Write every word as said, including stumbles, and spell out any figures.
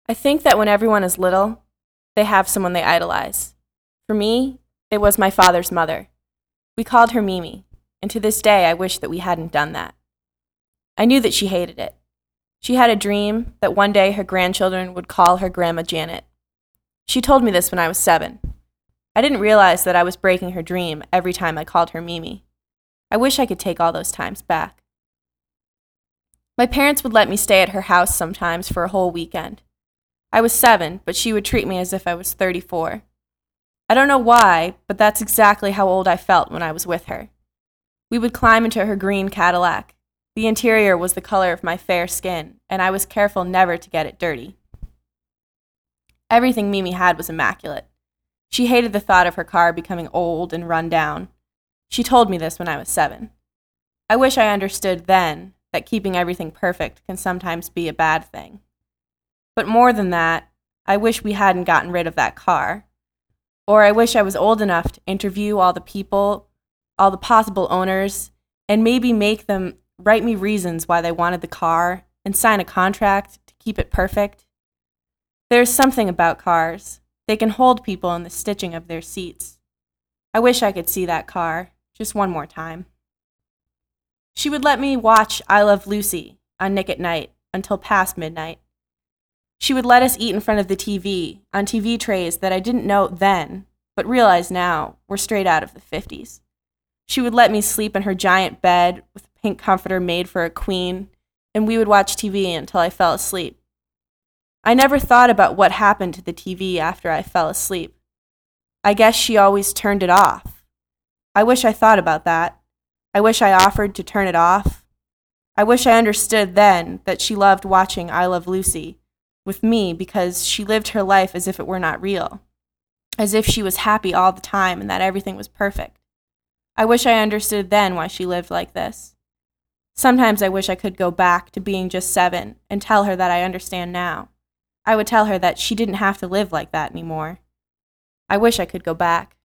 I think that when everyone is little, they have someone they idolize. For me, it was my father's mother. We called her Mimi, and to this day I wish that we hadn't done that. I knew that she hated it. She had a dream that one day her grandchildren would call her Grandma Janet. She told me this when I was seven. I didn't realize that I was breaking her dream every time I called her Mimi. I wish I could take all those times back. My parents would let me stay at her house sometimes for a whole weekend. I was seven, but she would treat me as if I was thirty-four. I don't know why, but that's exactly how old I felt when I was with her. We would climb into her green Cadillac. The interior was the color of my fair skin, and I was careful never to get it dirty. Everything Mimi had was immaculate. She hated the thought of her car becoming old and run down. She told me this when I was seven. I wish I understood then that keeping everything perfect can sometimes be a bad thing. But more than that, I wish we hadn't gotten rid of that car. Or I wish I was old enough to interview all the people, all the possible owners, and maybe make them write me reasons why they wanted the car and sign a contract to keep it perfect. There's something about cars. They can hold people in the stitching of their seats. I wish I could see that car just one more time. She would let me watch I Love Lucy on Nick at Night until past midnight. She would let us eat in front of the T V, on T V trays that I didn't know then, but realize now were straight out of the fifties. She would let me sleep in her giant bed with a pink comforter made for a queen, and we would watch T V until I fell asleep. I never thought about what happened to the T V after I fell asleep. I guess she always turned it off. I wish I thought about that. I wish I offered to turn it off. I wish I understood then that she loved watching I Love Lucy with me because she lived her life as if it were not real, as if she was happy all the time and that everything was perfect. I wish I understood then why she lived like this. Sometimes I wish I could go back to being just seven and tell her that I understand now. I would tell her that she didn't have to live like that anymore. I wish I could go back.